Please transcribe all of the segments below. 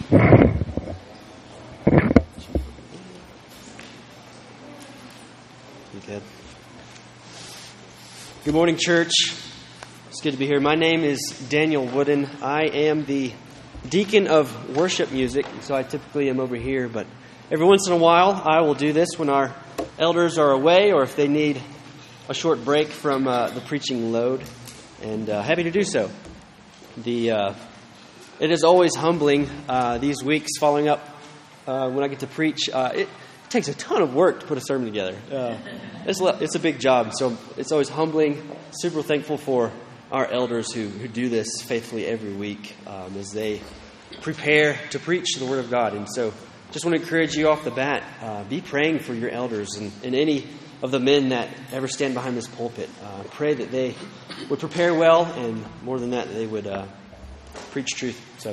Good. Good morning, church. It's good to be here. My name is Daniel Wooden. I am the deacon of worship music, so I typically am over here, but every once in a while I will do this when our elders are away or if they need a short break from the preaching load, and happy to do so. It is always humbling these weeks following up when I get to preach. It takes a ton of work to put a sermon together. It's a big job, so it's always humbling. Super thankful for our elders who do this faithfully every week as they prepare to preach the Word of God. And so just want to encourage you off the bat, be praying for your elders and any of the men that ever stand behind this pulpit. Pray that they would prepare well, and more than that, they would preach truth. So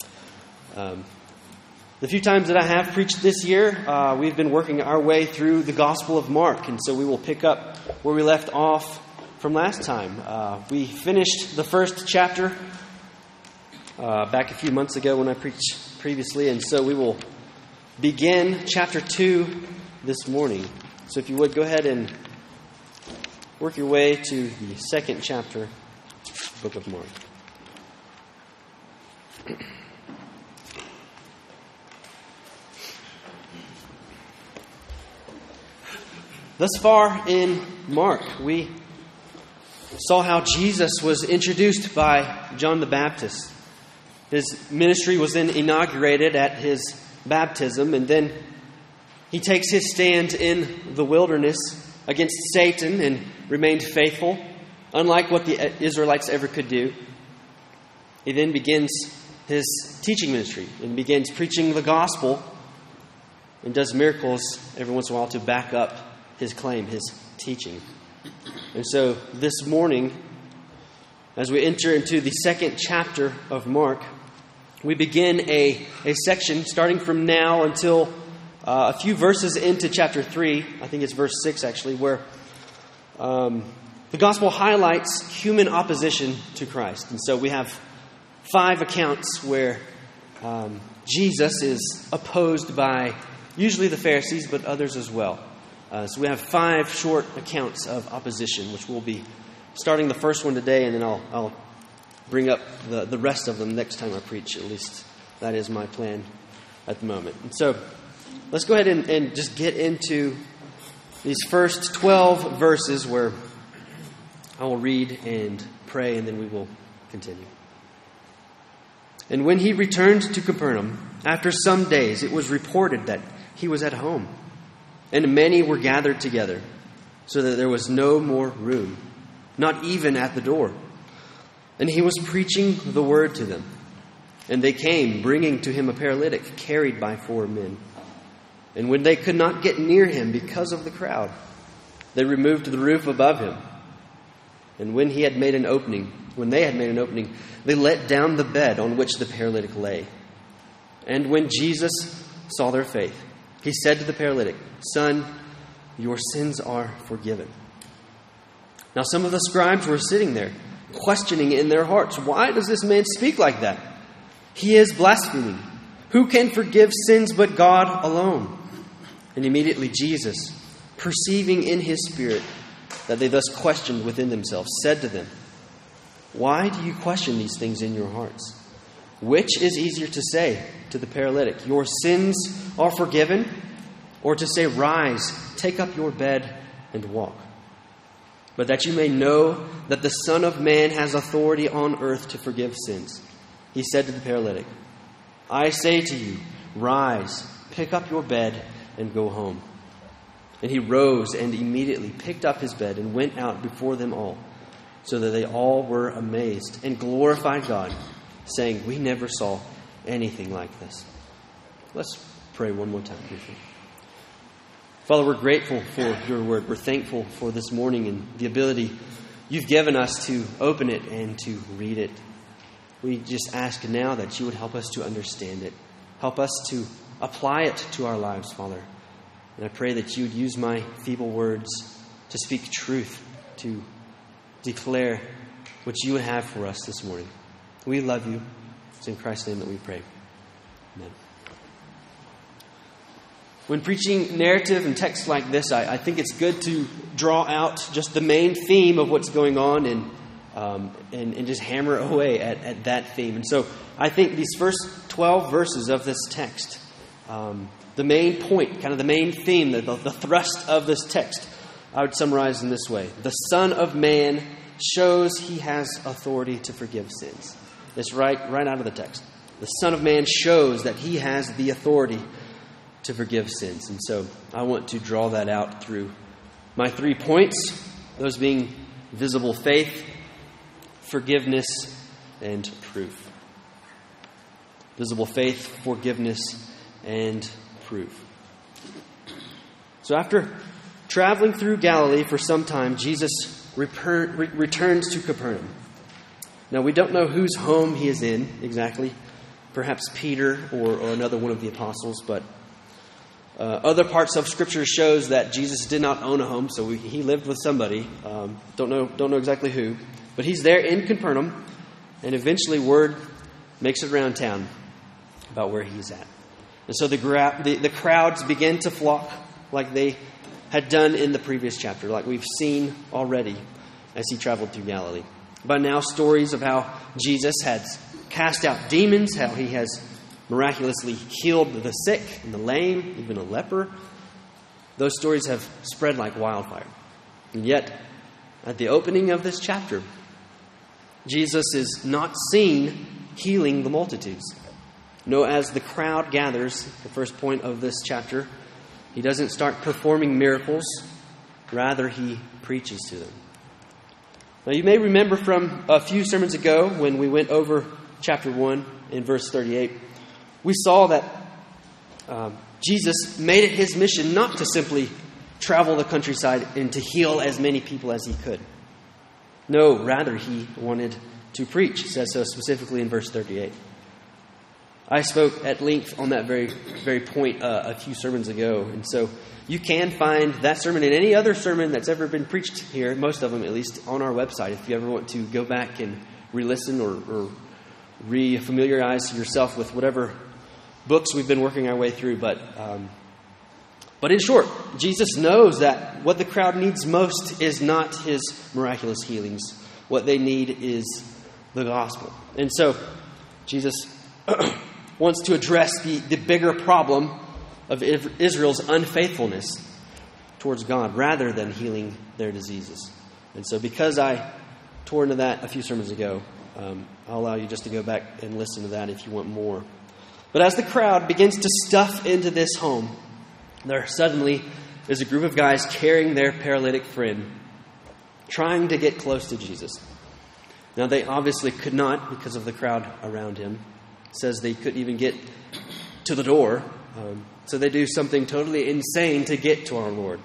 the few times that I have preached this year, we've been working our way through the Gospel of Mark, and so we will pick up where we left off from last time. We finished the first chapter back a few months ago when I preached previously, and so we will begin chapter 2 this morning. So if you would, go ahead and work your way to the second chapter of the book of Mark. Thus far in Mark, we saw how Jesus was introduced by John the Baptist. His ministry was then inaugurated at his baptism, and then he takes his stand in the wilderness against Satan and remained faithful, unlike what the Israelites ever could do. He then begins his teaching ministry and begins preaching the gospel and does miracles every once in a while to back up his claim, his teaching. And so this morning, as we enter into the second chapter of Mark, we begin a section starting from now until a few verses into chapter 3, I think it's verse 6 actually, where the gospel highlights human opposition to Christ. And so we have 5 accounts where Jesus is opposed by usually the Pharisees, but others as well. So we have 5 short accounts of opposition, which we'll be starting the first one today, and then I'll bring up the rest of them next time I preach. At least that is my plan at the moment. And so let's go ahead and just get into these first 12 verses where I will read and pray, and then we will continue. And when he returned to Capernaum, after some days, it was reported that he was at home. And many were gathered together, so that there was no more room, not even at the door. And he was preaching the word to them. And they came, bringing to him a paralytic, carried by 4 men. And when they could not get near him because of the crowd, they removed the roof above him. And when they had made an opening, they let down the bed on which the paralytic lay. And when Jesus saw their faith, he said to the paralytic, "Son, your sins are forgiven." Now some of the scribes were sitting there, questioning in their hearts, "Why does this man speak like that? He is blaspheming. Who can forgive sins but God alone?" And immediately Jesus, perceiving in his spirit that they thus questioned within themselves, said to them, "Why do you question these things in your hearts? Which is easier to say to the paralytic, 'Your sins are forgiven,' or to say, 'Rise, take up your bed and walk'? But that you may know that the Son of Man has authority on earth to forgive sins." He said to the paralytic, "I say to you, rise, pick up your bed and go home." And he rose and immediately picked up his bed and went out before them all, so that they all were amazed and glorified God, saying, "We never saw anything like this." Let's pray one more time, please. Father, we're grateful for your word. We're thankful for this morning and the ability you've given us to open it and to read it. We just ask now that you would help us to understand it. Help us to apply it to our lives, Father. And I pray that you would use my feeble words to speak truth, to declare what you would have for us this morning. We love you. It's in Christ's name that we pray. Amen. When preaching narrative and text like this, I think it's good to draw out just the main theme of what's going on and just hammer away at that theme. And so I think these first 12 verses of this text, the main point, kind of the main theme, the thrust of this text, I would summarize in this way. The Son of Man shows he has authority to forgive sins. It's right out of the text. The Son of Man shows that he has the authority to forgive sins. And so I want to draw that out through my 3 points, those being visible faith, forgiveness, and proof. Visible faith, forgiveness, and proof. So after traveling through Galilee for some time, Jesus returns to Capernaum. Now, we don't know whose home he is in exactly. Perhaps Peter or another one of the apostles, but other parts of Scripture shows that Jesus did not own a home, so he lived with somebody. Don't know exactly who, but he's there in Capernaum, and eventually word makes it around town about where he's at. And so the crowds begin to flock like they had done in the previous chapter, like we've seen already as he traveled through Galilee. By now, stories of how Jesus has cast out demons, how he has miraculously healed the sick and the lame, even a leper. Those stories have spread like wildfire. And yet, at the opening of this chapter, Jesus is not seen healing the multitudes. No, as the crowd gathers, the first point of this chapter, he doesn't start performing miracles. Rather, he preaches to them. Now, you may remember from a few sermons ago when we went over chapter 1 in verse 38, we saw that Jesus made it his mission not to simply travel the countryside and to heal as many people as he could. No, rather he wanted to preach. It says so specifically in verse 38. I spoke at length on that very point a few sermons ago. And so you can find that sermon and any other sermon that's ever been preached here, most of them at least, on our website. If you ever want to go back and re-listen or re-familiarize yourself with whatever books we've been working our way through. But in short, Jesus knows that what the crowd needs most is not his miraculous healings. What they need is the gospel. And so Jesus wants to address the bigger problem of Israel's unfaithfulness towards God rather than healing their diseases. And so because I tore into that a few sermons ago, I'll allow you just to go back and listen to that if you want more. But as the crowd begins to stuff into this home, there suddenly is a group of guys carrying their paralytic friend, trying to get close to Jesus. Now, they obviously could not because of the crowd around him. It says they couldn't even get to the door. So they do something totally insane to get to our Lord.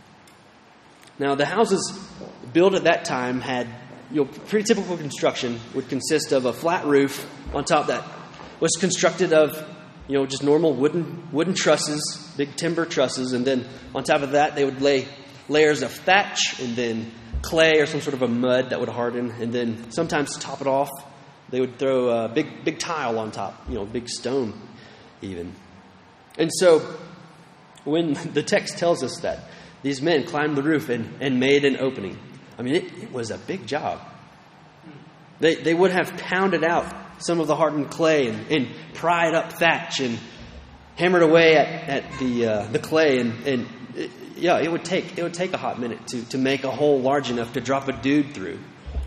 Now, the houses built at that time had, pretty typical construction would consist of a flat roof on top that was constructed of, just normal wooden trusses, big timber trusses, and then on top of that they would lay layers of thatch and then clay or some sort of a mud that would harden, and then sometimes to top it off they would throw a big tile on top, big stone even. And so when the text tells us that these men climbed the roof and made an opening, it was a big job. They would have pounded out some of the hardened clay and pried up thatch and hammered away at the clay, and it would take a hot minute to make a hole large enough to drop a dude through.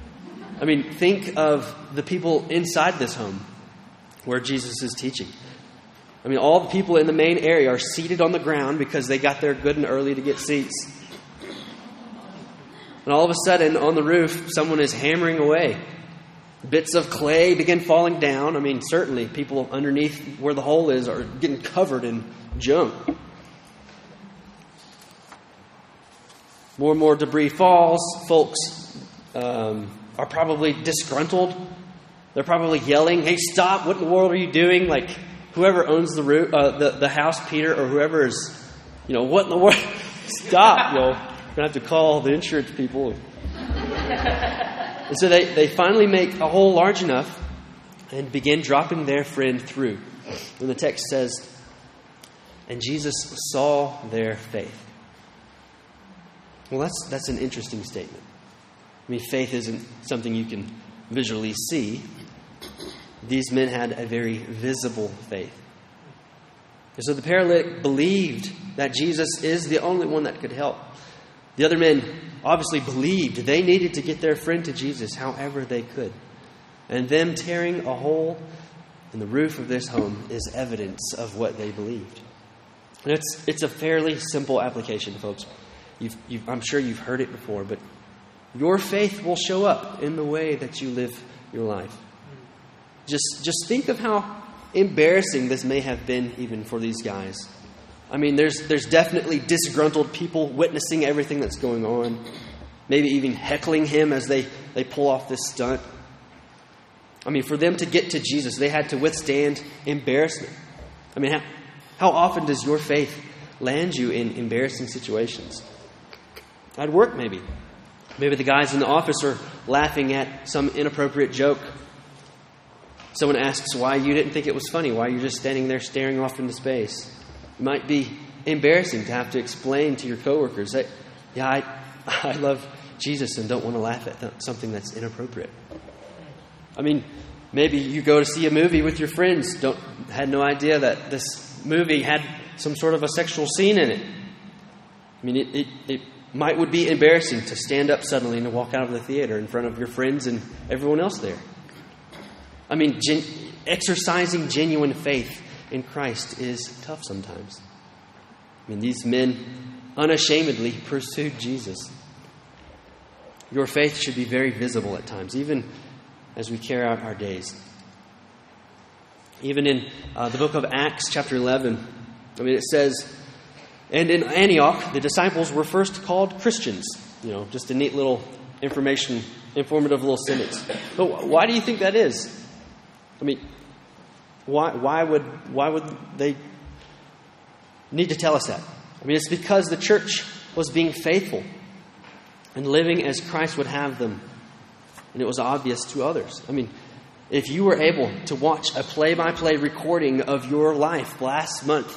Think of the people inside this home where Jesus is teaching. All the people in the main area are seated on the ground because they got there good and early to get seats. And all of a sudden, on the roof, someone is hammering away. Bits of clay begin falling down. Certainly people underneath where the hole is are getting covered in junk. More and more debris falls. Folks are probably disgruntled. They're probably yelling, "Hey, stop! What in the world are you doing?" Like whoever owns the roof, the house, Peter, or whoever is, what in the world? Stop! You're gonna have to call the insurance people. And so they finally make a hole large enough and begin dropping their friend through. And the text says, "And Jesus saw their faith." Well, that's an interesting statement. I mean, faith isn't something you can visually see. These men had a very visible faith. And so the paralytic believed that Jesus is the only one that could help. The other men obviously believed they needed to get their friend to Jesus however they could. And them tearing a hole in the roof of this home is evidence of what they believed. And it's a fairly simple application, folks. I'm sure you've heard it before, but your faith will show up in the way that you live your life. Just think of how embarrassing this may have been even for these guys. I mean, there's definitely disgruntled people witnessing everything that's going on. Maybe even heckling him as they pull off this stunt. I mean, for them to get to Jesus, they had to withstand embarrassment. I mean, how often does your faith land you in embarrassing situations? At work, maybe. Maybe the guys in the office are laughing at some inappropriate joke. Someone asks why you didn't think it was funny, why you're just standing there staring off into space. It might be embarrassing to have to explain to your coworkers that, I love Jesus and don't want to laugh at something that's inappropriate. I mean, maybe you go to see a movie with your friends, had no idea that this movie had some sort of a sexual scene in it. I mean, it would be embarrassing to stand up suddenly and to walk out of the theater in front of your friends and everyone else there. I mean, exercising genuine faith in Christ is tough sometimes. I mean, these men unashamedly pursued Jesus. Your faith should be very visible at times, even as we carry out our days. Even in the book of Acts, chapter 11, it says, "And in Antioch, the disciples were first called Christians." Just a neat little informative little sentence. But why do you think that is? I mean, why would they need to tell us that? I mean, it's because the church was being faithful and living as Christ would have them. And it was obvious to others. I mean, if you were able to watch a play-by-play recording of your life last month,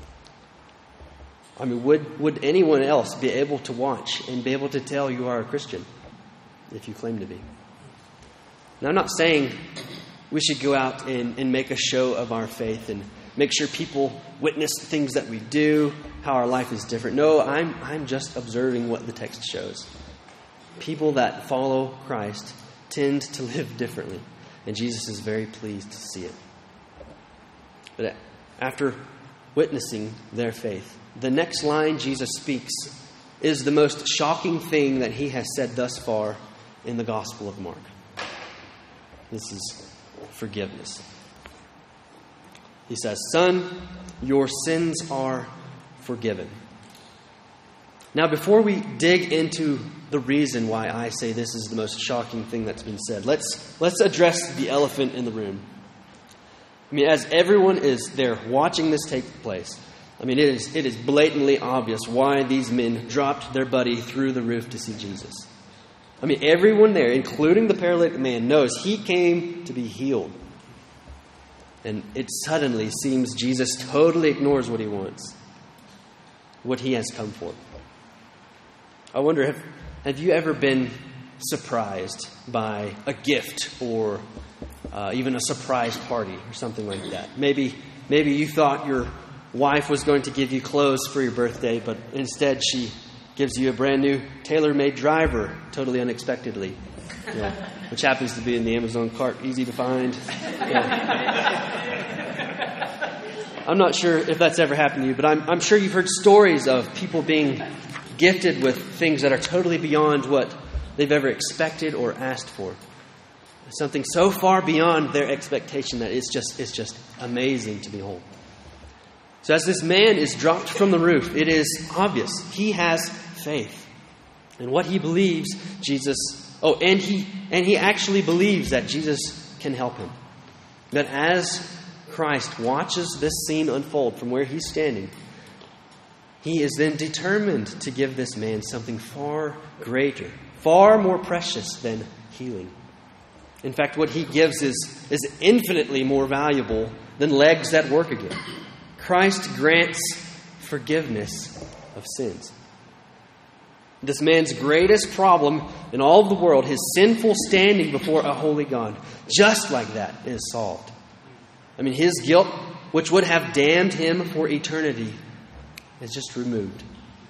I mean, would anyone else be able to watch and be able to tell you are a Christian if you claim to be? Now, I'm not saying we should go out and make a show of our faith and make sure people witness things that we do, how our life is different. No, I'm just observing what the text shows. People that follow Christ tend to live differently, and Jesus is very pleased to see it. But after witnessing their faith, the next line Jesus speaks is the most shocking thing that he has said thus far in the Gospel of Mark. This is forgiveness. He says, "Son, your sins are forgiven." Now, before we dig into the reason why I say this is the most shocking thing that's been said, let's address the elephant in the room. I mean, as everyone is there watching this take place, I mean, it is blatantly obvious why these men dropped their buddy through the roof to see Jesus. I mean, everyone there, including the paralytic man, knows he came to be healed. And it suddenly seems Jesus totally ignores what he wants, what he has come for. I wonder, have you ever been surprised by a gift or even a surprise party or something like that? Maybe you thought your wife was going to give you clothes for your birthday, but instead she gives you a brand new tailor-made driver totally unexpectedly, which happens to be in the Amazon cart, easy to find. I'm not sure if that's ever happened to you, but I'm sure you've heard stories of people being gifted with things that are totally beyond what they've ever expected or asked for. Something so far beyond their expectation that it's just amazing to behold. So as this man is dropped from the roof, it is obvious he has faith. And what he believes, and he actually believes that Jesus can help him. That as Christ watches this scene unfold from where he's standing, he is then determined to give this man something far greater, far more precious than healing. In fact, what he gives is infinitely more valuable than legs that work again. Christ grants forgiveness of sins. This man's greatest problem in all of the world, his sinful standing before a holy God, just like that, is solved. I mean, his guilt, which would have damned him for eternity, is just removed.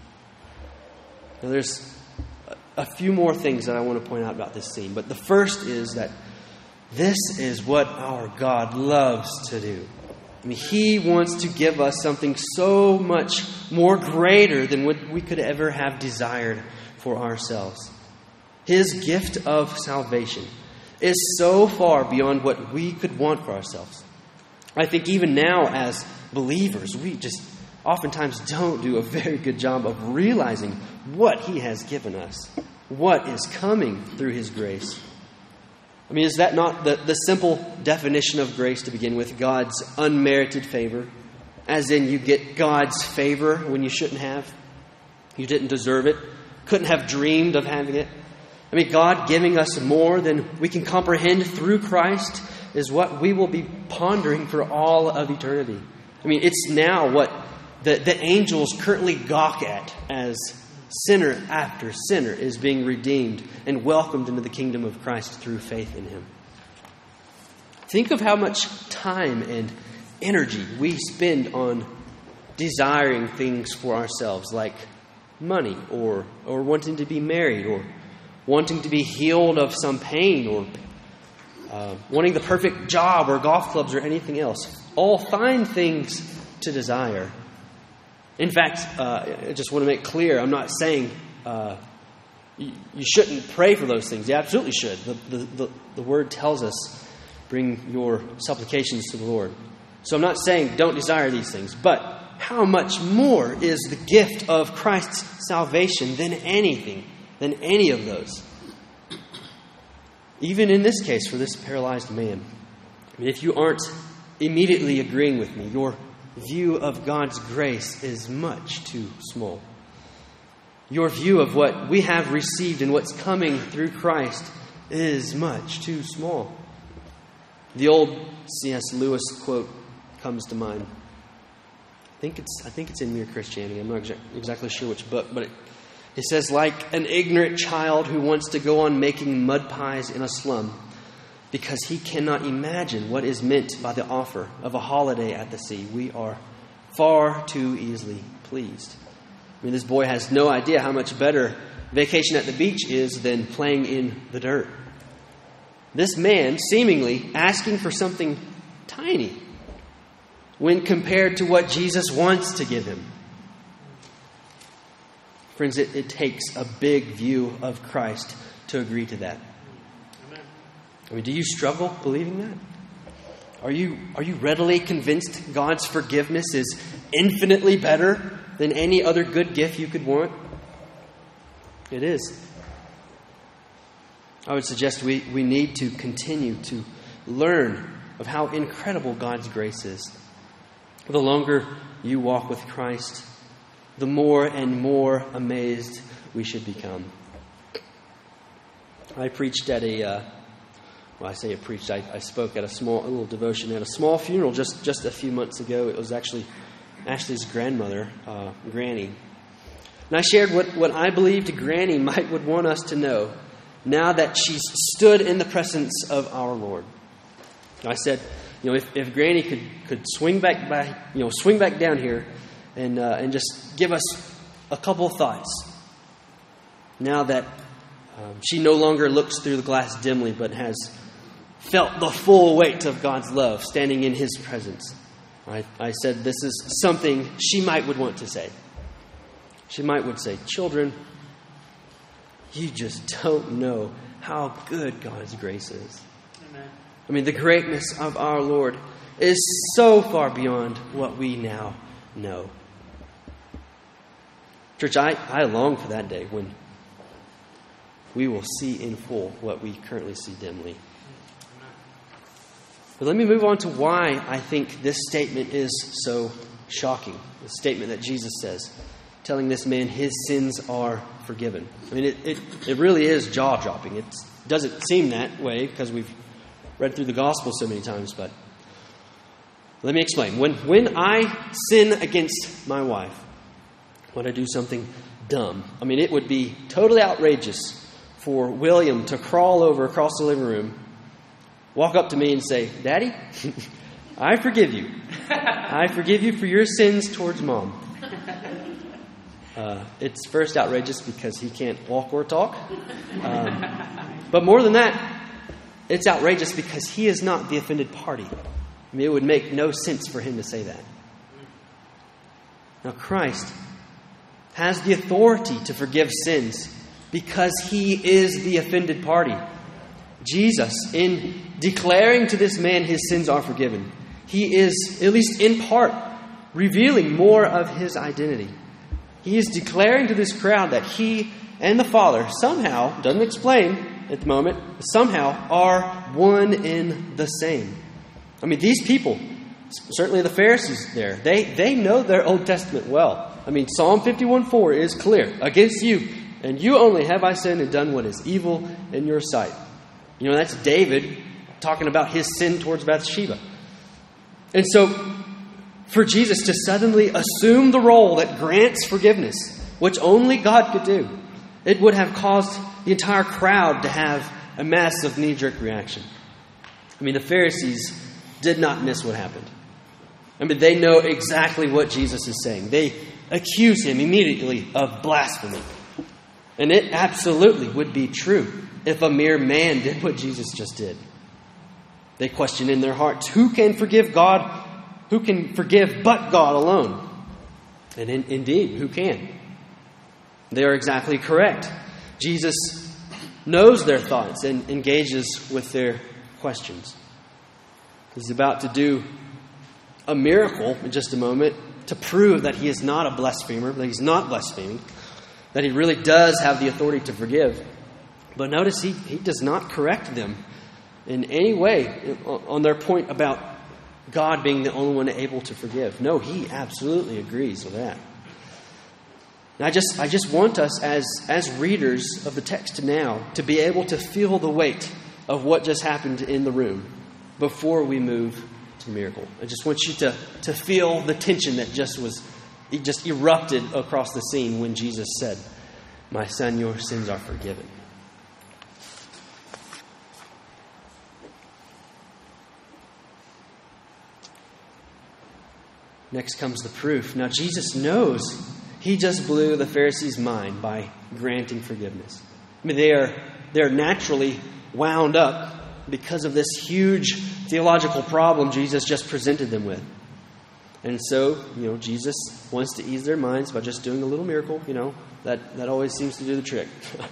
Now, there's a few more things that I want to point out about this scene. But the first is that this is what our God loves to do. I mean, He wants to give us something so much more greater than what we could ever have desired for ourselves. His gift of salvation is so far beyond what we could want for ourselves. I think even now as believers, we just oftentimes don't do a very good job of realizing what He has given us, what is coming through His grace. I mean, is that not the simple definition of grace to begin with? God's unmerited favor. As in, you get God's favor when you shouldn't have. You didn't deserve it. Couldn't have dreamed of having it. I mean, God giving us more than we can comprehend through Christ is what we will be pondering for all of eternity. I mean, it's now what the angels currently gawk at as sinner after sinner is being redeemed and welcomed into the kingdom of Christ through faith in Him. Think of how much time and energy we spend on desiring things for ourselves, like money or wanting to be married or wanting to be healed of some pain or wanting the perfect job or golf clubs or anything else. All fine things to desire. In fact, I just want to make clear, I'm not saying you shouldn't pray for those things. You absolutely should. The Word tells us, bring your supplications to the Lord. So I'm not saying don't desire these things. But how much more is the gift of Christ's salvation than anything, than any of those? Even in this case, for this paralyzed man. I mean, if you aren't immediately agreeing with me, your view of God's grace is much too small. Your view of what we have received and what's coming through Christ is much too small. The old C.S. Lewis quote comes to mind. I think it's in Mere Christianity. I'm not exactly sure which book, but it says, like an ignorant child who wants to go on making mud pies in a slum because he cannot imagine what is meant by the offer of a holiday at the sea, we are far too easily pleased. I mean, this boy has no idea how much better vacation at the beach is than playing in the dirt. This man seemingly asking for something tiny when compared to what Jesus wants to give him. Friends, it takes a big view of Christ to agree to that. I mean, do you struggle believing that? Are you readily convinced God's forgiveness is infinitely better than any other good gift you could want? It is. I would suggest we need to continue to learn of how incredible God's grace is. The longer you walk with Christ, the more and more amazed we should become. I preached at I spoke at a little devotion at a small funeral just a few months ago. It was actually Ashley's grandmother, Granny. And I shared what I believed Granny would want us to know now that she's stood in the presence of our Lord. I said, if Granny could swing back down here and just give us a couple of thoughts. Now that she no longer looks through the glass dimly, but has felt the full weight of God's love standing in His presence. I said this is something she would want to say. She would say, children, you just don't know how good God's grace is. Amen. I mean, the greatness of our Lord is so far beyond what we now know. Church, I long for that day when we will see in full what we currently see dimly. But let me move on to why I think this statement is so shocking. The statement that Jesus says, telling this man his sins are forgiven. I mean, it really is jaw-dropping. It's doesn't seem that way because we've read through the gospel so many times, but let me explain. When I sin against my wife, when I do something dumb, I mean, it would be totally outrageous for William to crawl over across the living room, walk up to me and say, "Daddy, I forgive you. I forgive you for your sins towards Mom." It's first outrageous because he can't walk or talk. But more than that, it's outrageous because he is not the offended party. I mean, it would make no sense for him to say that. Now, Christ has the authority to forgive sins because he is the offended party. Jesus, in declaring to this man his sins are forgiven, he is, at least in part, revealing more of his identity. He is declaring to this crowd that he and the Father somehow, doesn't explain at the moment, somehow are one in the same. I mean, these people, certainly the Pharisees there, they know their Old Testament well. I mean, Psalm 51:4 is clear. "Against you, and you only have I sinned and done what is evil in your sight." You know, that's David talking about his sin towards Bathsheba. And so, for Jesus to suddenly assume the role that grants forgiveness, which only God could do, it would have caused the entire crowd to have a massive knee-jerk reaction. I mean, the Pharisees did not miss what happened. I mean, they know exactly what Jesus is saying. They accuse him immediately of blasphemy. And it absolutely would be true if a mere man did what Jesus just did. They question in their hearts, who can forgive God? Who can forgive but God alone? And indeed, who can? They are exactly correct. Jesus knows their thoughts and engages with their questions. He's about to do a miracle in just a moment to prove that he is not a blasphemer, that he's not blaspheming, that he really does have the authority to forgive. But notice he does not correct them in any way on their point about God being the only one able to forgive. No, he absolutely agrees with that. And I just want us as readers of the text now to be able to feel the weight of what just happened in the room before we move to the miracle. I just want you to feel the tension that just erupted across the scene when Jesus said, "My son, your sins are forgiven." Next comes the proof. Now, Jesus knows he just blew the Pharisees' mind by granting forgiveness. I mean, they are naturally wound up because of this huge theological problem Jesus just presented them with. And so, Jesus wants to ease their minds by just doing a little miracle. That always seems to do the trick.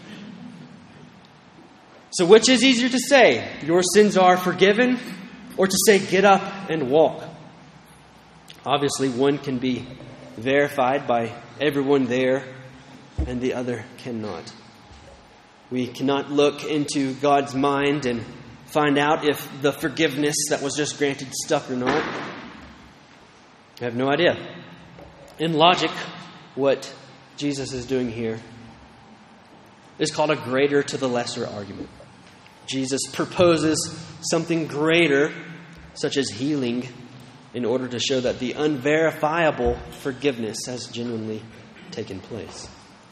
So which is easier to say, "Your sins are forgiven," or to say, "Get up and walk"? Obviously, one can be verified by everyone there, and the other cannot. We cannot look into God's mind and find out if the forgiveness that was just granted stuck or not. I have no idea. In logic, what Jesus is doing here is called a greater to the lesser argument. Jesus proposes something greater, such as healing, in order to show that the unverifiable forgiveness has genuinely taken place.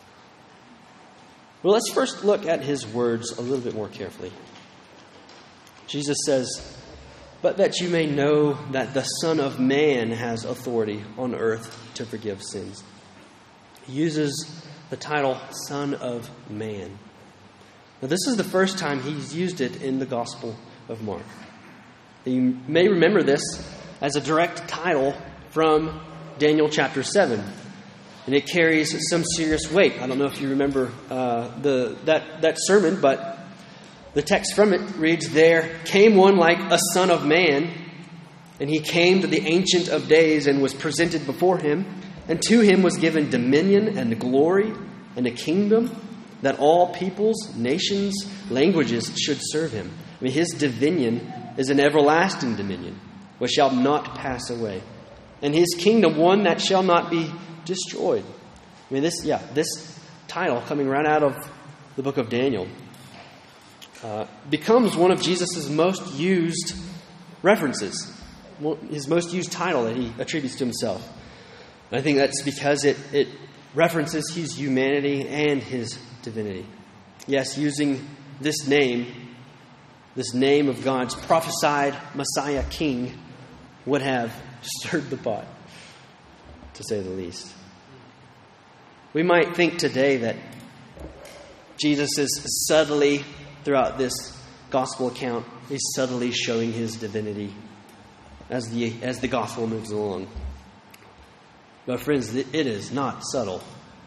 Well, let's first look at his words a little bit more carefully. Jesus says, "But that you may know that the Son of Man has authority on earth to forgive sins." He uses the title Son of Man. Now, this is the first time he's used it in the Gospel of Mark. You may remember this as a direct title from Daniel chapter 7. And it carries some serious weight. I don't know if you remember that sermon, but the text from it reads, "There came one like a son of man, and he came to the Ancient of Days and was presented before him, and to him was given dominion and glory and a kingdom that all peoples, nations, languages should serve him." I mean, his dominion is an everlasting dominion, which shall not pass away, and his kingdom one that shall not be destroyed. I mean, this title coming right out of the book of Daniel. becomes one of Jesus' most used references, his most used title that he attributes to himself. And I think that's because it references his humanity and his divinity. Yes, using this name of God's prophesied Messiah King, would have stirred the pot, to say the least. We might think today that Jesus is subtly, throughout this gospel account, he's subtly showing his divinity as the gospel moves along. But friends, it is not subtle.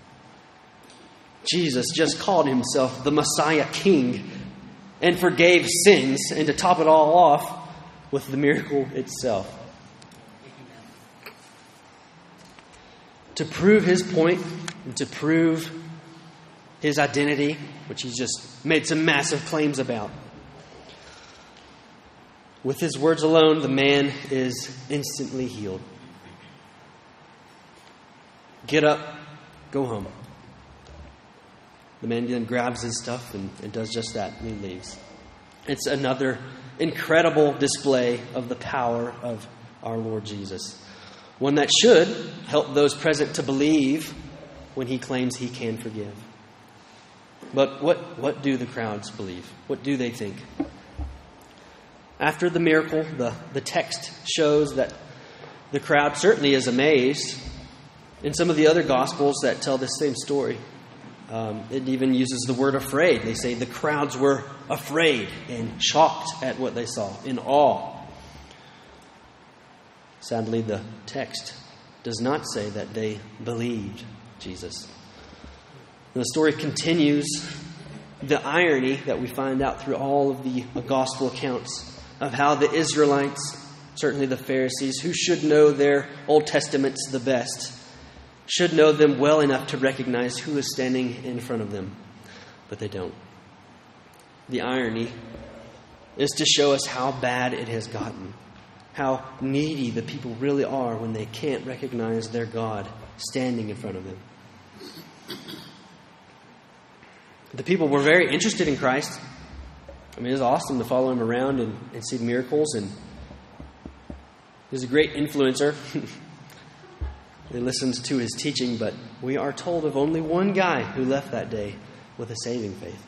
Jesus just called himself the Messiah King and forgave sins, and to top it all off with the miracle itself. To prove his point, and to prove his identity, which he's just made some massive claims about. With his words alone, the man is instantly healed. Get up, go home. The man then grabs his stuff and does just that, and he leaves. It's another incredible display of the power of our Lord Jesus. One that should help those present to believe when he claims he can forgive. But what do the crowds believe? What do they think? After the miracle, the text shows that the crowd certainly is amazed. In some of the other Gospels that tell the same story, it even uses the word afraid. They say the crowds were afraid and shocked at what they saw, in awe. Sadly, the text does not say that they believed Jesus. The story continues. The irony that we find out through all of the gospel accounts of how the Israelites, certainly the Pharisees, who should know their Old Testaments the best, should know them well enough to recognize who is standing in front of them. But they don't. The irony is to show us how bad it has gotten. How needy the people really are when they can't recognize their God standing in front of them. The people were very interested in Christ. I mean, it was awesome to follow him around and see miracles. And he was a great influencer. They listened to his teaching, but we are told of only one guy who left that day with a saving faith.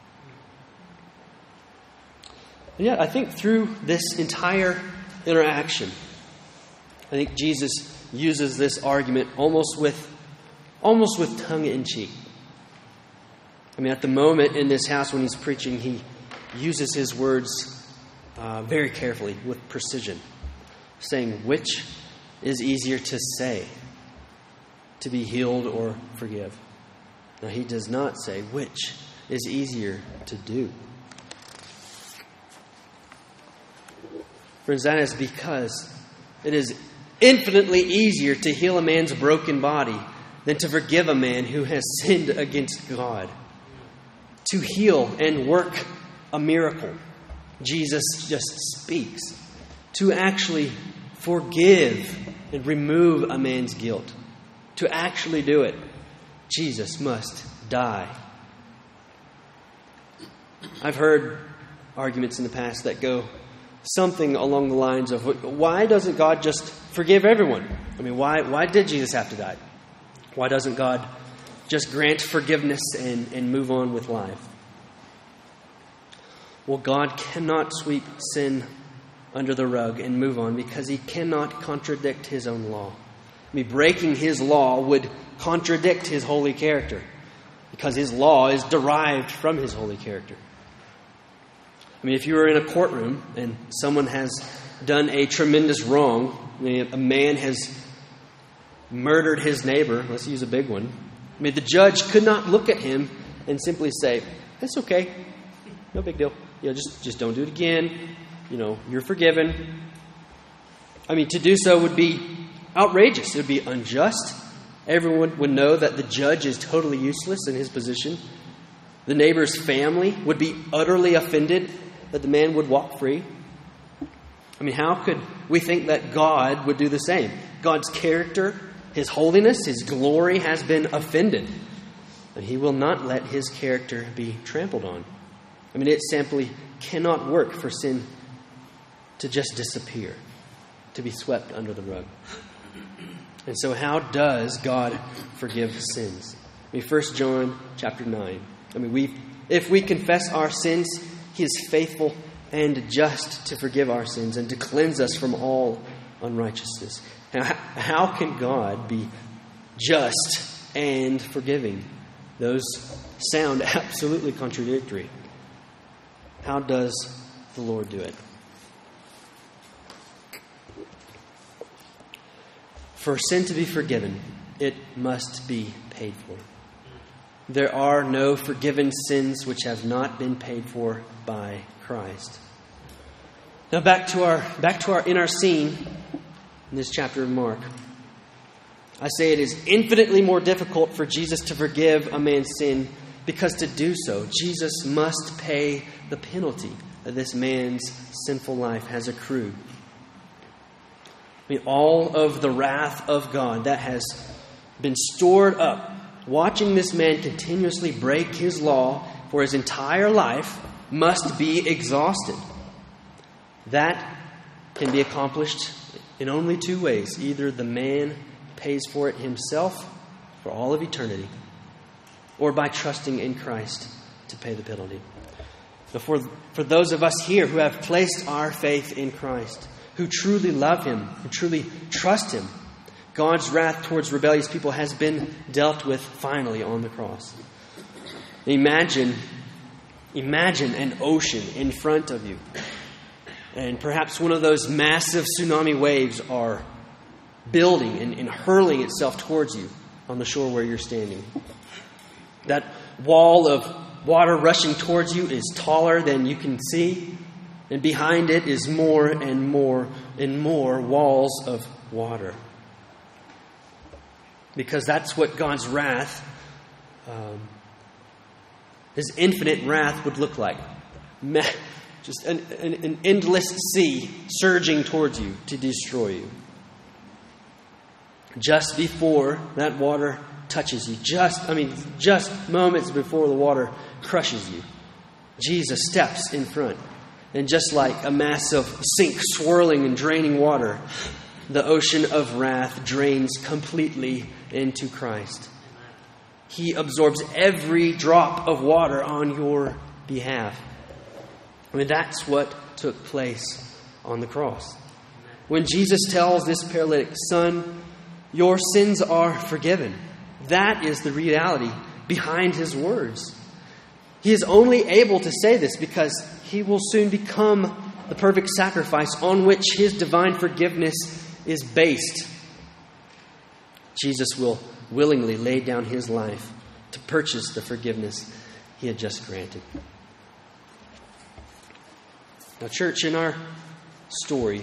And yet, I think through this entire interaction, I think Jesus uses this argument almost with tongue in cheek. I mean, at the moment in this house when he's preaching, he uses his words very carefully, with precision, saying which is easier to say, to be healed or forgive. Now, he does not say which is easier to do. Friends, that is because it is infinitely easier to heal a man's broken body than to forgive a man who has sinned against God. To heal and work a miracle, Jesus just speaks. To actually forgive and remove a man's guilt, to actually do it, Jesus must die. I've heard arguments in the past that go something along the lines of, why doesn't God just forgive everyone? I mean, why did Jesus have to die? Why doesn't God just grant forgiveness and move on with life? Well, God cannot sweep sin under the rug and move on because he cannot contradict his own law. I mean, breaking his law would contradict his holy character because his law is derived from his holy character. I mean, if you were in a courtroom and someone has done a tremendous wrong, I mean, a man has murdered his neighbor, let's use a big one. I mean, the judge could not look at him and simply say, "That's okay, no big deal. Just don't do it again. You're forgiven." I mean, to do so would be outrageous. It would be unjust. Everyone would know that the judge is totally useless in his position. The neighbor's family would be utterly offended that the man would walk free. I mean, how could we think that God would do the same? God's character, his holiness, his glory has been offended. And he will not let his character be trampled on. I mean, it simply cannot work for sin to just disappear, to be swept under the rug. And so how does God forgive sins? I mean, 1 John chapter 9. I mean, if we confess our sins, He is faithful and just to forgive our sins and to cleanse us from all unrighteousness. Now, how can God be just and forgiving? Those sound absolutely contradictory. How does the Lord do it? For sin to be forgiven, it must be paid for. There are no forgiven sins which have not been paid for by Christ. Now back to our inner scene in this chapter of Mark. I say it is infinitely more difficult for Jesus to forgive a man's sin because to do so, Jesus must pay the penalty that this man's sinful life has accrued. I mean, all of the wrath of God that has been stored up, watching this man continuously break His law for his entire life, must be exhausted. That can be accomplished in only two ways. Either the man pays for it himself for all of eternity, or by trusting in Christ to pay the penalty. But for those of us here who have placed our faith in Christ, who truly love Him, who truly trust Him, God's wrath towards rebellious people has been dealt with finally on the cross. Imagine an ocean in front of you. And perhaps one of those massive tsunami waves are building and hurling itself towards you on the shore where you're standing. That wall of water rushing towards you is taller than you can see. And behind it is more and more and more walls of water. Because that's what God's wrath, His infinite wrath would look like. Just an endless sea surging towards you to destroy you. Just before that water touches you, just moments before the water crushes you, Jesus steps in front. And just like a massive sink swirling and draining water, the ocean of wrath drains completely into Christ. He absorbs every drop of water on your behalf. I mean, that's what took place on the cross. When Jesus tells this paralytic, "Son, your sins are forgiven," that is the reality behind His words. He is only able to say this because He will soon become the perfect sacrifice on which His divine forgiveness is based. Jesus will willingly lay down His life to purchase the forgiveness He had just granted. Now, church, in our story,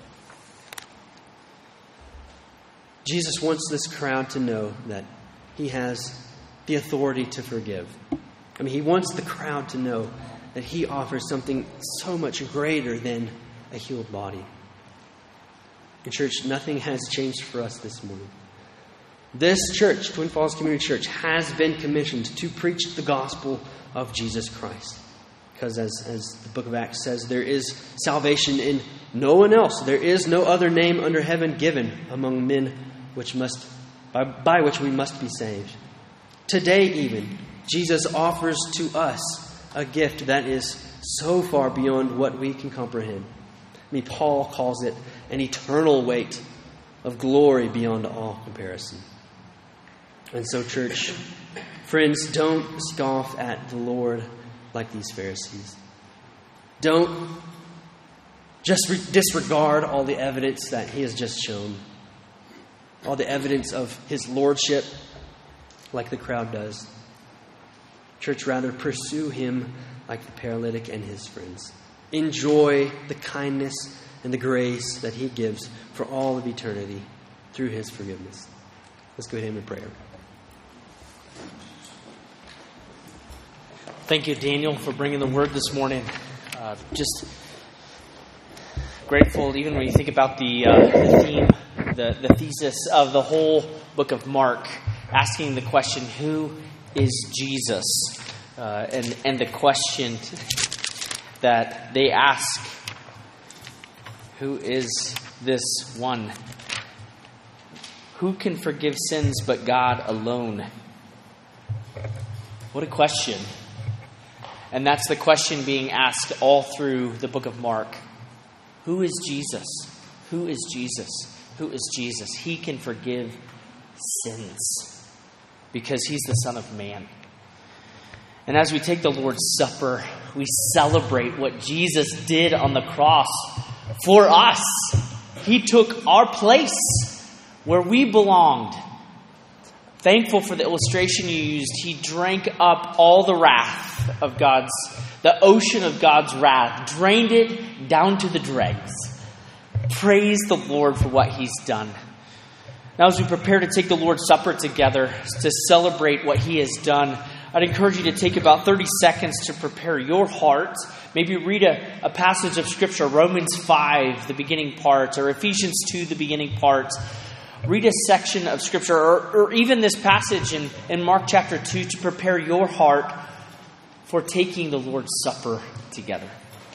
Jesus wants this crowd to know that He has the authority to forgive. I mean, He wants the crowd to know that He offers something so much greater than a healed body. And church, nothing has changed for us this morning. This church, Twin Falls Community Church, has been commissioned to preach the gospel of Jesus Christ. Because as the book of Acts says, there is salvation in no one else. There is no other name under heaven given among men by which we must be saved. Today even, Jesus offers to us a gift that is so far beyond what we can comprehend. I mean, Paul calls it an eternal weight of glory beyond all comparison. And so, church, friends, don't scoff at the Lord like these Pharisees. Don't just disregard all the evidence that He has just shown. All the evidence of His lordship like the crowd does. Church, rather pursue Him like the paralytic and his friends. Enjoy the kindness and the grace that He gives for all of eternity through His forgiveness. Let's go to Him in prayer. Thank you, Daniel, for bringing the word this morning. Just grateful, even when you think about the theme, the thesis of the whole book of Mark, asking the question, who is Jesus? and the question that they ask, who is this one? Who can forgive sins but God alone? What a question. And that's the question being asked all through the book of Mark. Who is Jesus? Who is Jesus? Who is Jesus? He can forgive sins because he's the Son of Man. And as we take the Lord's Supper, we celebrate what Jesus did on the cross for us. He took our place where we belonged. Thankful for the illustration you used. He drank up all the wrath of the ocean of God's wrath, drained it down to the dregs. Praise the Lord for what he's done. Now, as we prepare to take the Lord's Supper together to celebrate what he has done, I'd encourage you to take about 30 seconds to prepare your heart. Maybe read a passage of Scripture, Romans 5, the beginning part, or Ephesians 2, the beginning part. Read a section of Scripture, or even this passage in Mark chapter 2 to prepare your heart for taking the Lord's Supper together.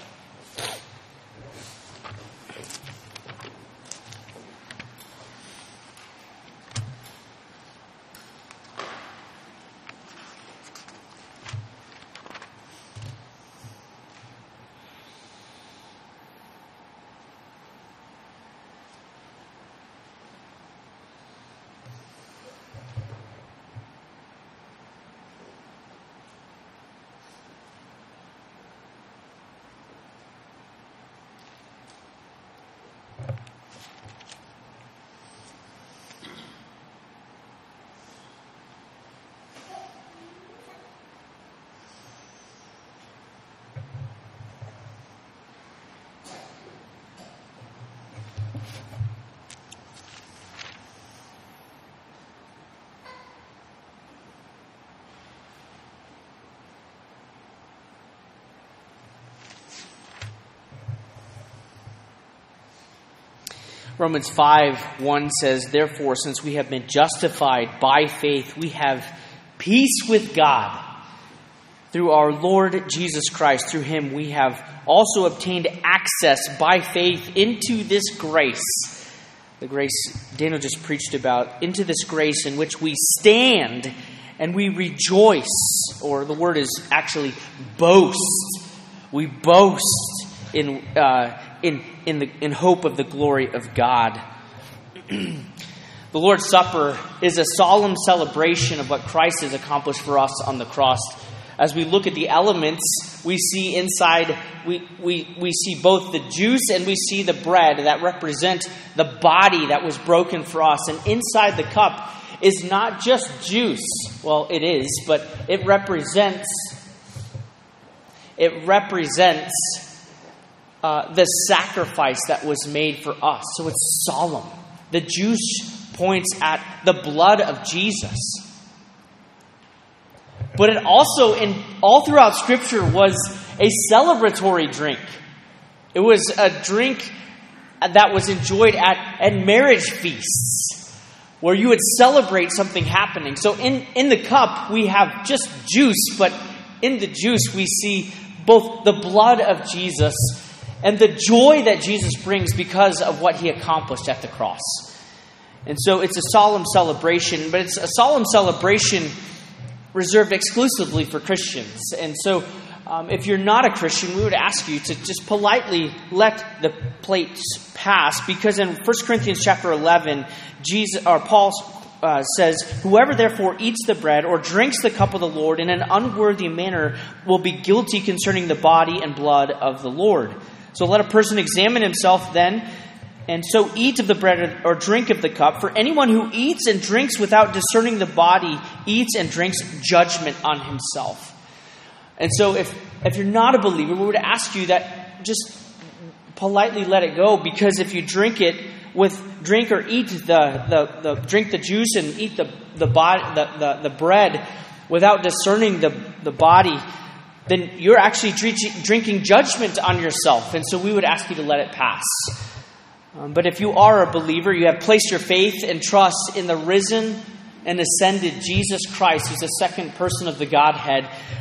Romans 5:1 says, "Therefore, since we have been justified by faith, we have peace with God through our Lord Jesus Christ. Through him we have also obtained access by faith into this grace." The grace Daniel just preached about, into this grace in which we stand and we rejoice, or the word is actually boast. We boast in hope of the glory of God. The Lord's Supper is a solemn celebration of what Christ has accomplished for us on the cross. As we look at the elements, we see inside, we see both the juice and we see the bread that represent the body that was broken for us. And inside the cup is not just juice. Well, it is, but it represents the sacrifice that was made for us. So it's solemn. The juice points at the blood of Jesus. But it also, all throughout Scripture, was a celebratory drink. It was a drink that was enjoyed at marriage feasts, where you would celebrate something happening. So in the cup, we have just juice, but in the juice, we see both the blood of Jesus and the joy that Jesus brings because of what he accomplished at the cross. And so it's a solemn celebration, but it's a solemn celebration reserved exclusively for Christians. And so if you're not a Christian, we would ask you to just politely let the plates pass, because in 1 Corinthians chapter 11, Paul says, "Whoever therefore eats the bread or drinks the cup of the Lord in an unworthy manner will be guilty concerning the body and blood of the Lord. So let a person examine himself then, and so eat of the bread or drink of the cup. For anyone who eats and drinks without discerning the body eats and drinks judgment on himself." And so if you're not a believer, we would ask you that just politely let it go, because if you drink or eat drink the juice and eat the bread without discerning the body, then you're actually drinking judgment on yourself. And so we would ask you to let it pass. But if you are a believer, you have placed your faith and trust in the risen and ascended Jesus Christ, who's the second person of the Godhead,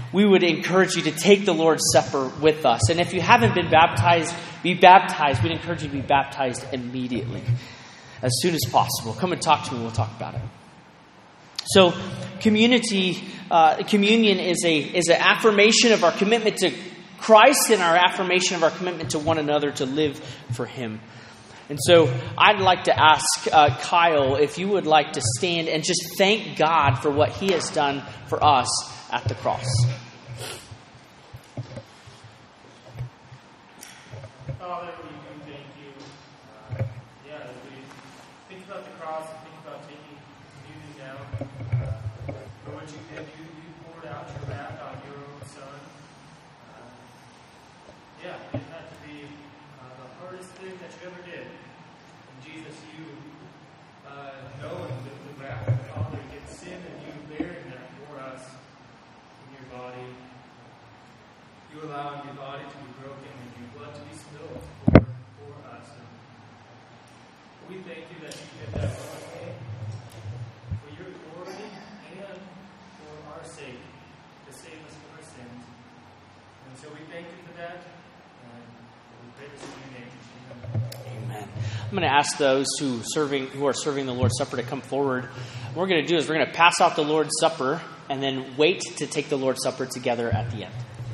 we would encourage you to take the Lord's Supper with us. And if you haven't been baptized, be baptized. We'd encourage you to be baptized immediately, as soon as possible. Come and talk to me. We'll talk about it. So, communion is an affirmation of our commitment to Christ and our affirmation of our commitment to one another to live for Him. And so I'd like to ask Kyle if you would like to stand and just thank God for what He has done for us at the cross. Father, we do thank you. As we think about the cross and think about taking communion now, for what you did, you poured out your wrath on your own Son. It had to be the hardest thing that you ever did. And Jesus, you knowing the wrath of the Father against sin, and you bearing that for us in your body. You allowing your body to be broken and your blood to be spilled for us. And we thank you that you did that willingly for your glory and for our sake, to save us from our sins. And so we thank you for that. We pray this in your name. Amen. I'm going to ask those who are serving the Lord's Supper to come forward. What we're going to do is we're going to pass out the Lord's Supper and then wait to take the Lord's Supper together at the end.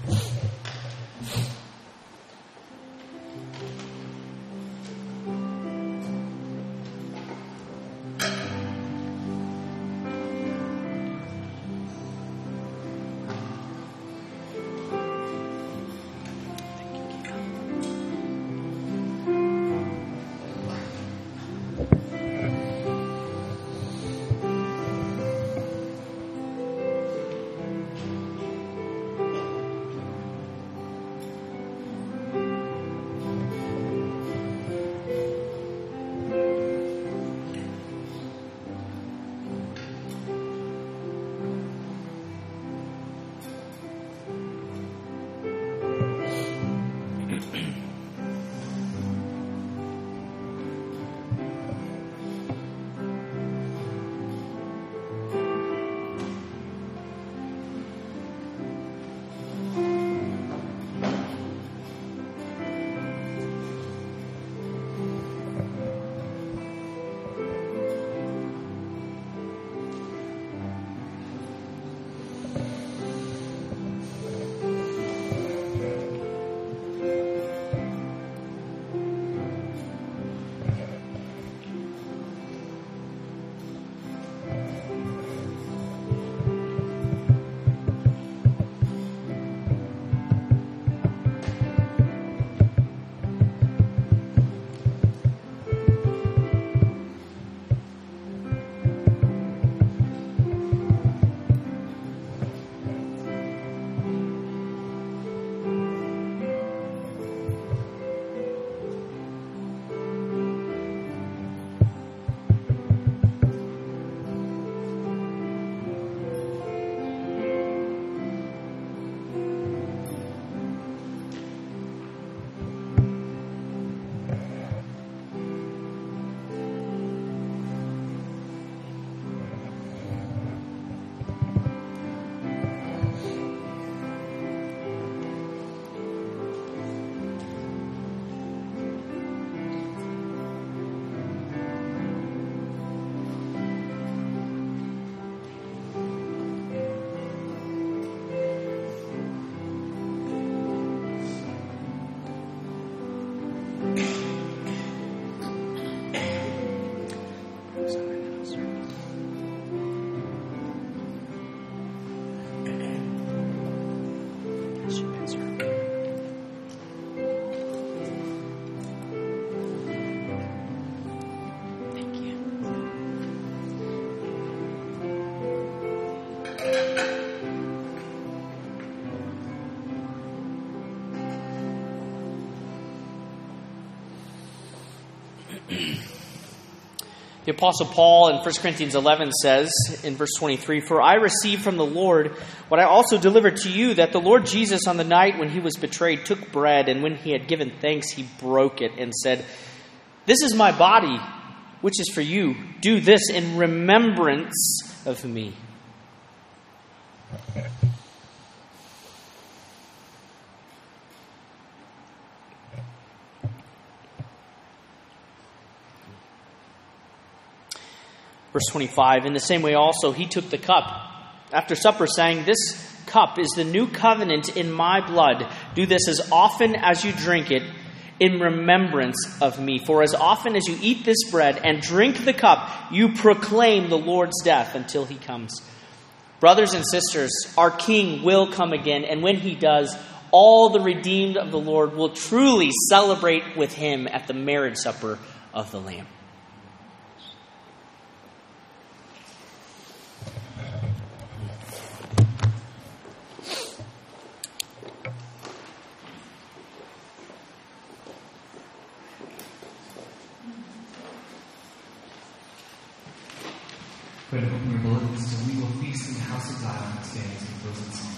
The Apostle Paul in 1 Corinthians 11 says in verse 23, "For I received from the Lord what I also delivered to you, that the Lord Jesus on the night when he was betrayed took bread, and when he had given thanks, he broke it and said, 'This is my body, which is for you. Do this in remembrance of me.'" Verse 25, in the same way also he took the cup after supper, saying, "This cup is the new covenant in my blood. Do this as often as you drink it in remembrance of me. For as often as you eat this bread and drink the cup, you proclaim the Lord's death until he comes." Brothers and sisters, our King will come again, and when he does, all the redeemed of the Lord will truly celebrate with him at the marriage supper of the Lamb. Go ahead and open your bulletins to "We Will Feast in the House of Zion," standing as we close in song.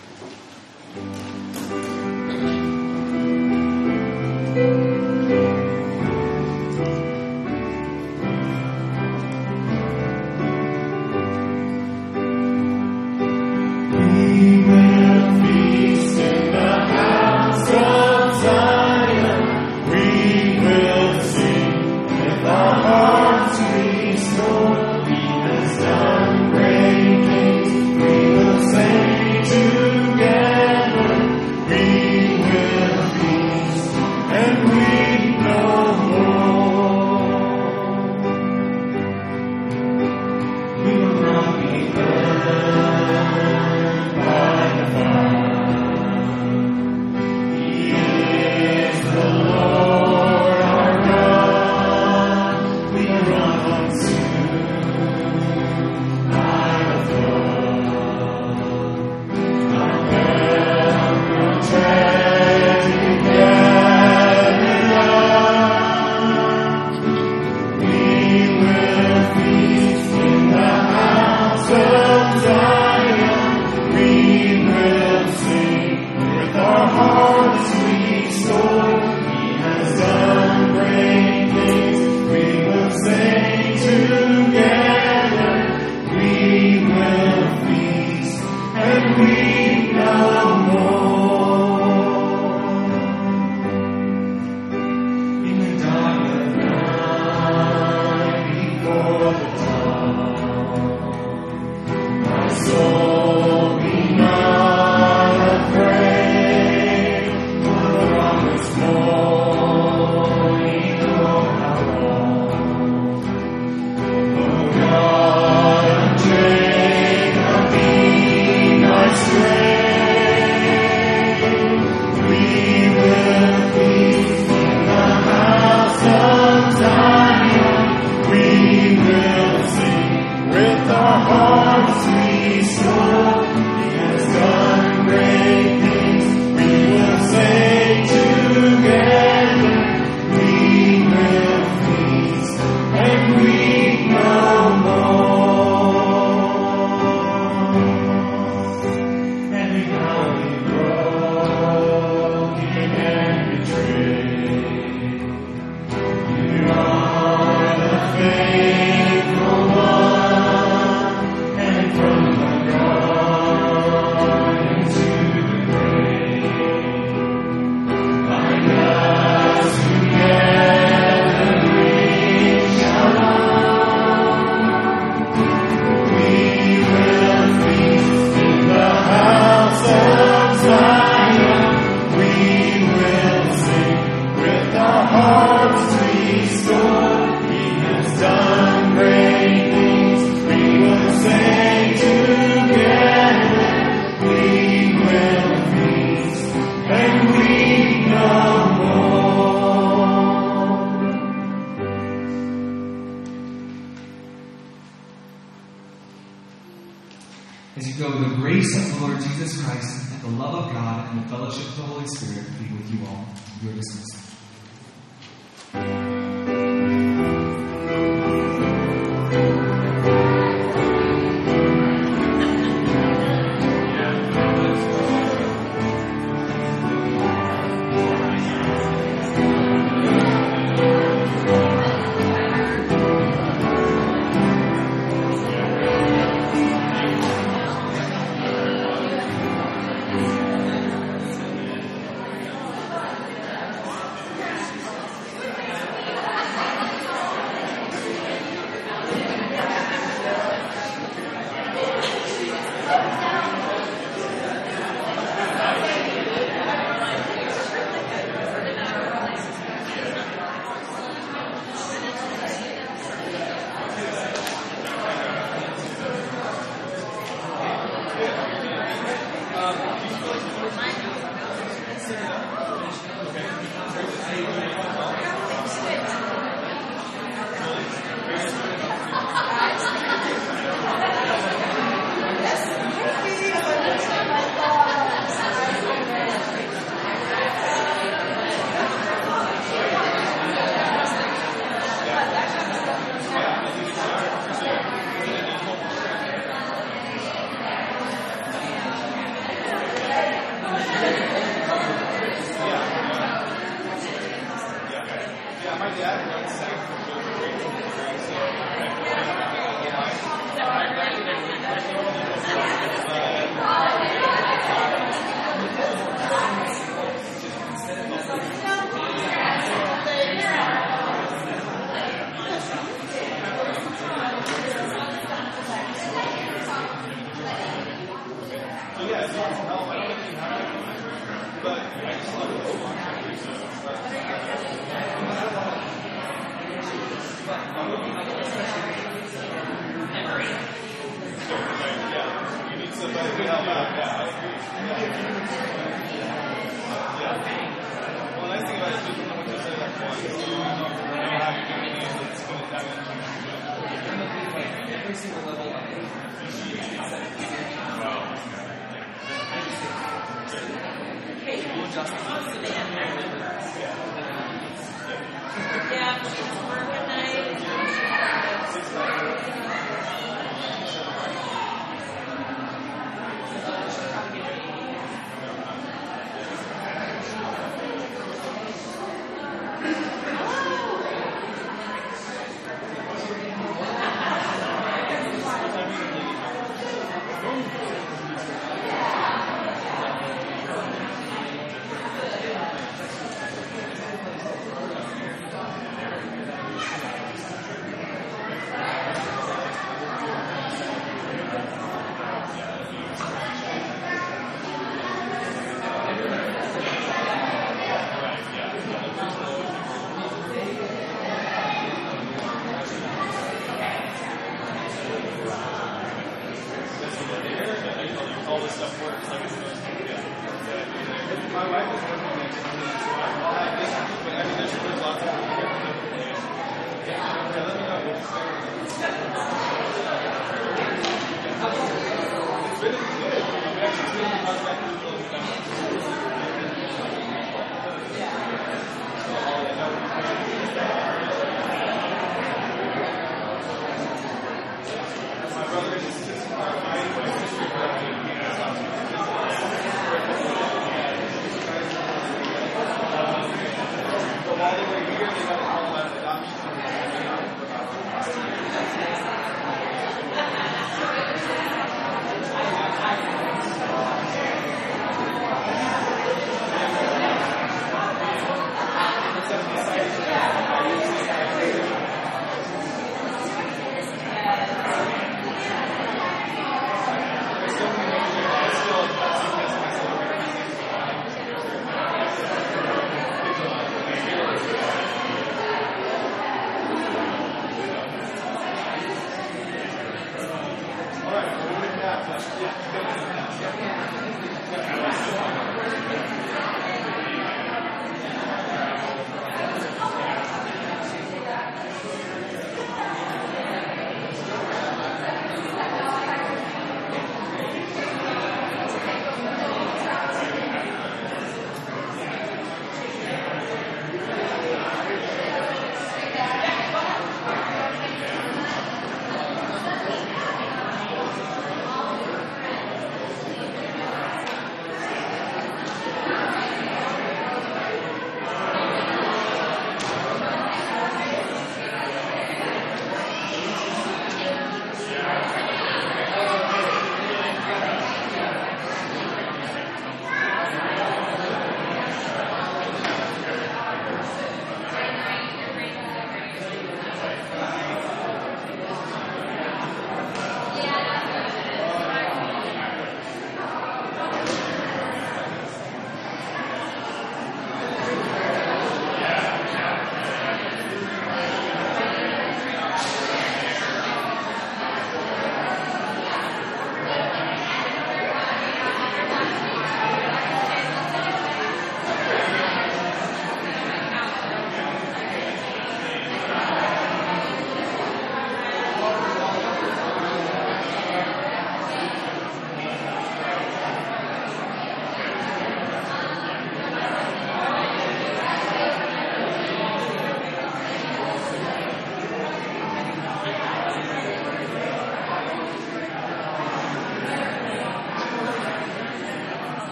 As you go, the grace of the Lord Jesus Christ and the love of God and the fellowship of the Holy Spirit be with you all. You are dismissed.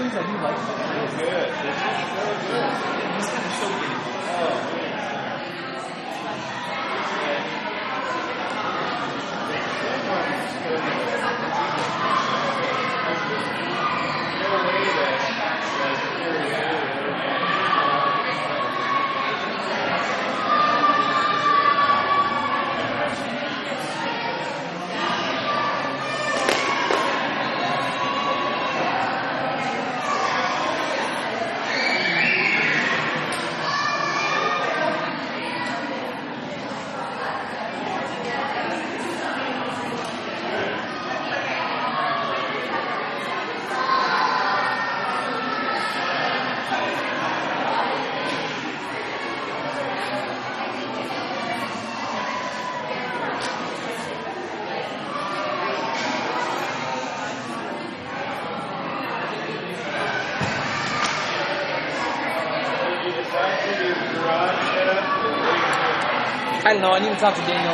things I do like about it. Good. It's kind of showcasing. I don't know. I need to talk to Daniel.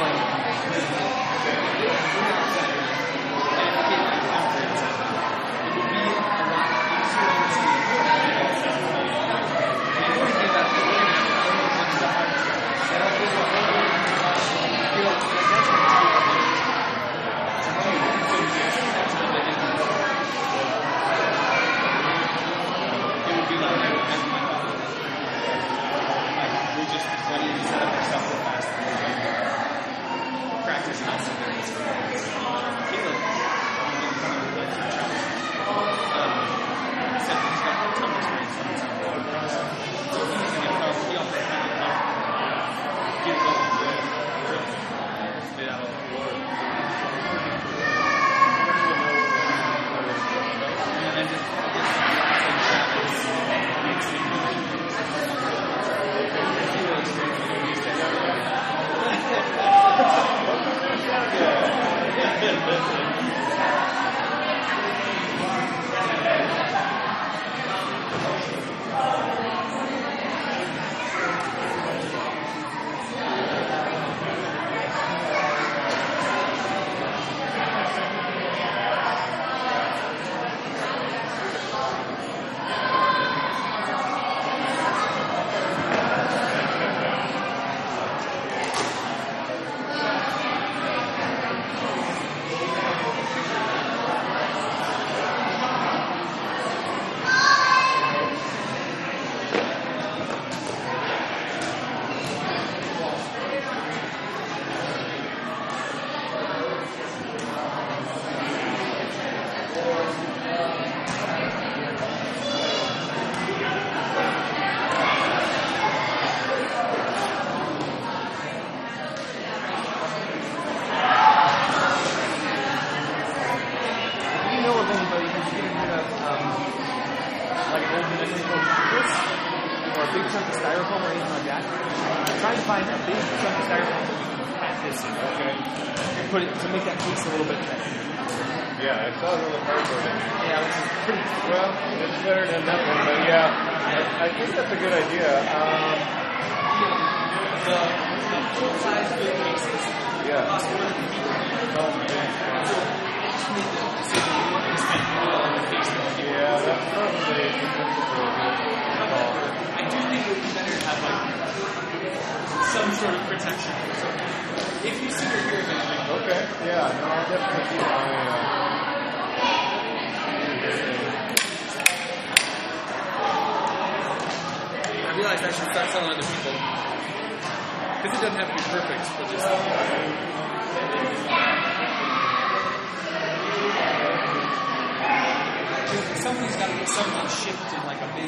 Somebody's got to get something shipped in like a big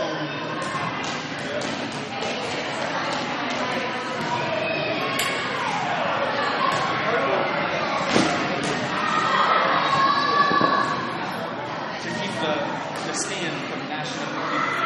to keep the stand from mashing up the people.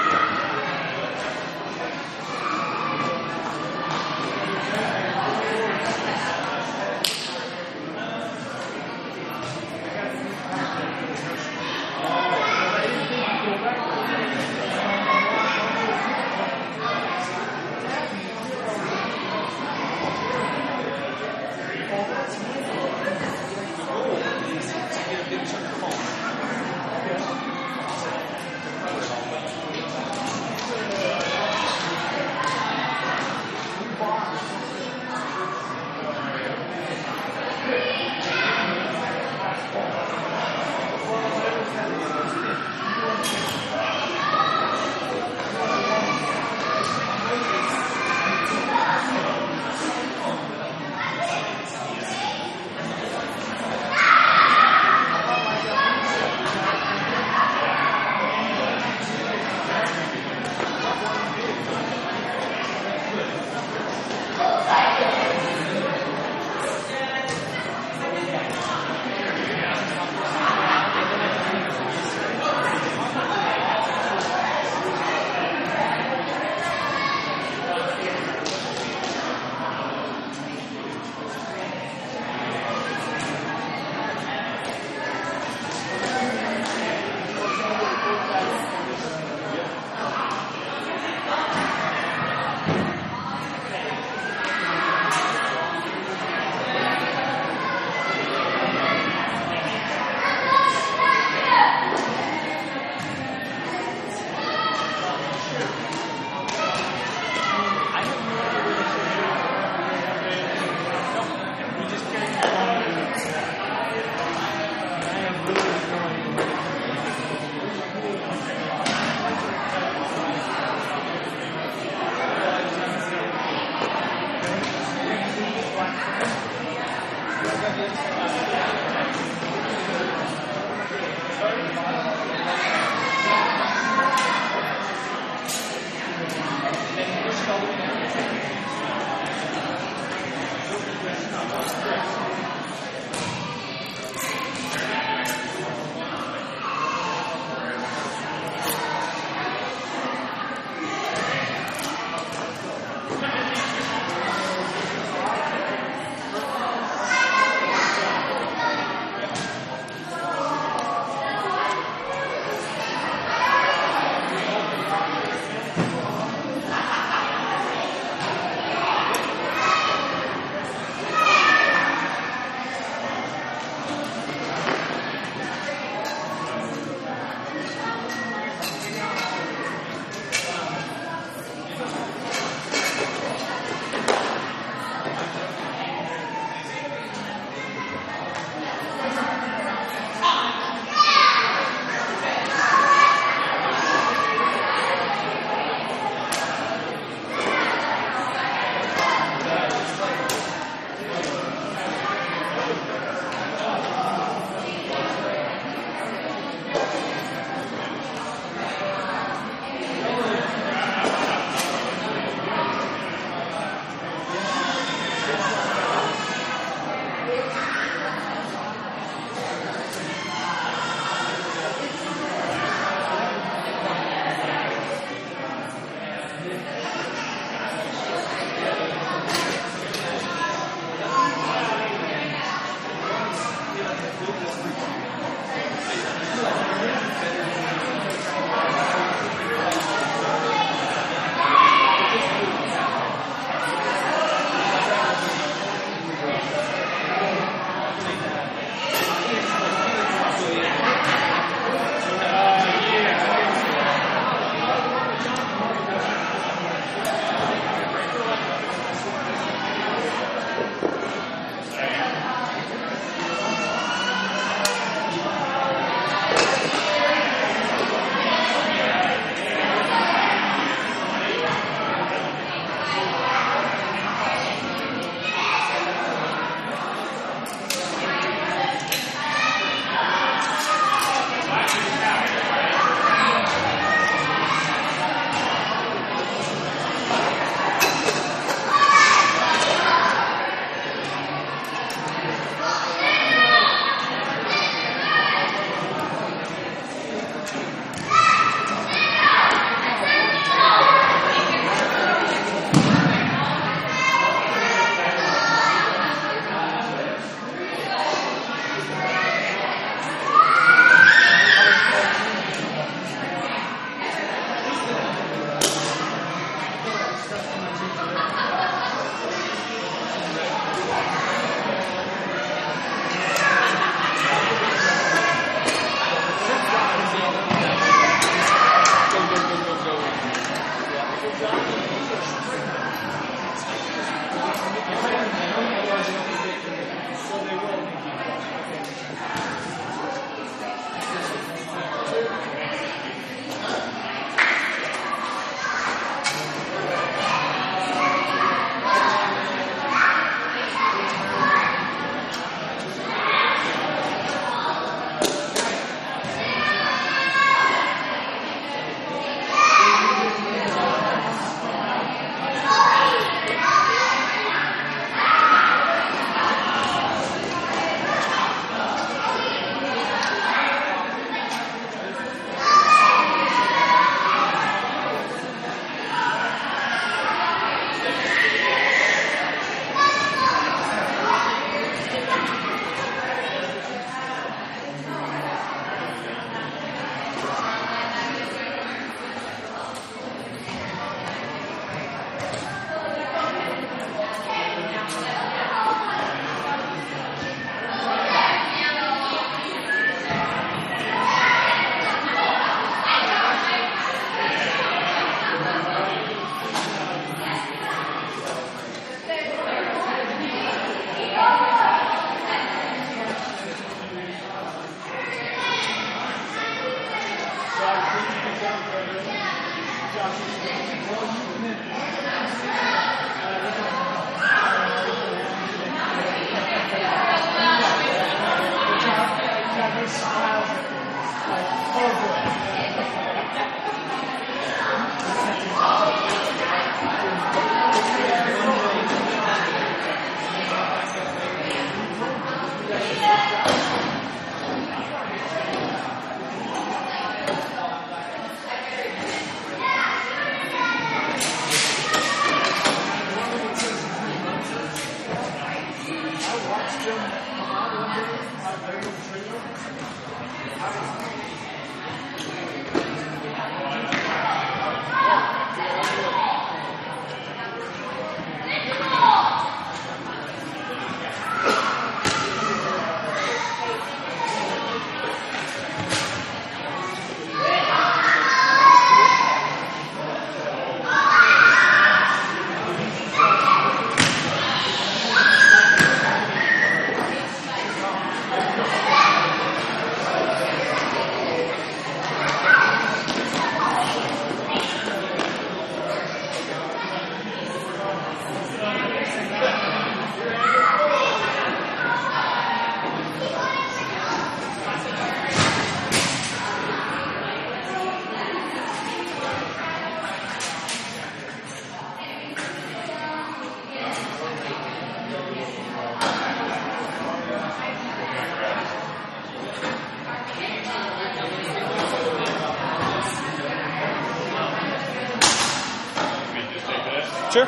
Sure.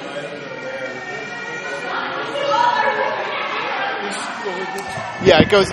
Yeah, it goes